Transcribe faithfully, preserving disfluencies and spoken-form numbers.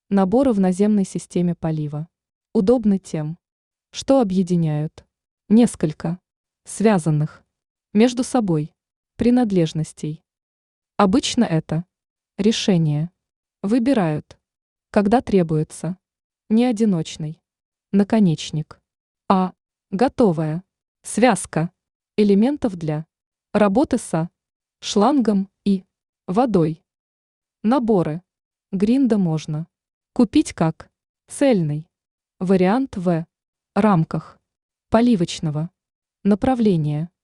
Наборы в наземной системе полива. Удобны тем, что объединяют несколько связанных между собой принадлежностей. Обычно это решение выбирают, когда требуется не одиночный наконечник, а готовая связка элементов для работы со шлангом и водой. Наборы Гринда можно купить как цельный вариант в рамках поливочного направления.